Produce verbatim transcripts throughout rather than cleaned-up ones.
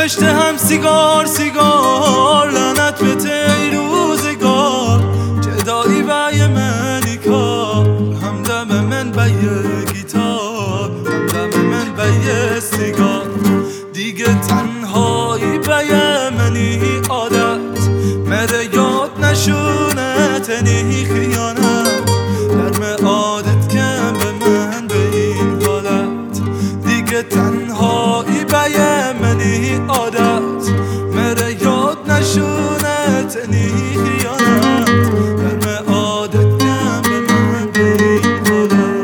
نوشته هم سیگار سیگار لعنت به تی روزگار جدایی بای منی کار همدم من بای گیتار همدم من بای سیگار دیگه تنهایی بای منی عادت مره یاد نشونه تنی خیانت درم عادت کم به من به این حالت دیگه تنهایی بای منی عادت مره یاد نشونه تنی خیانت درم عادت کم به من به این حالت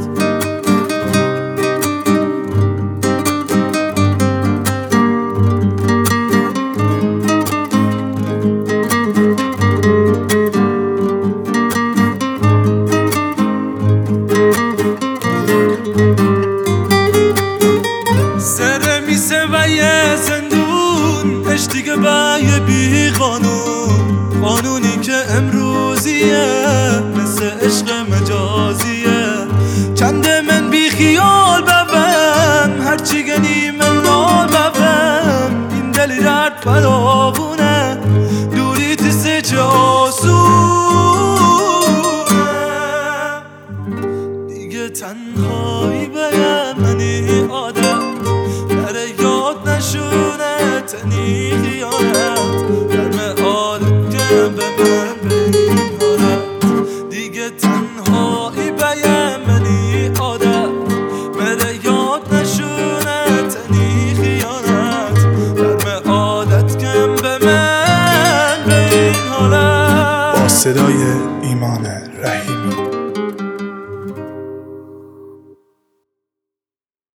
سر میسه و یه زندون اش دیگه بای بی قانون قانونی که امروزیه مثل عشق مجازیه چنده من بی خیال ببم هرچی گنی من مال ببم این دلی درد فراغونه دوری تسه چه آسونه دیگه تنهایی بیم منی عادت یاد نشونه تنی خیانت درم عادت کم به من به این حالت دیگه تنهایی بیم منی عادت مره یاد نشونه تنی خیانت درم عادت کم به من به این حالت. با صدای ایمان رحیمی.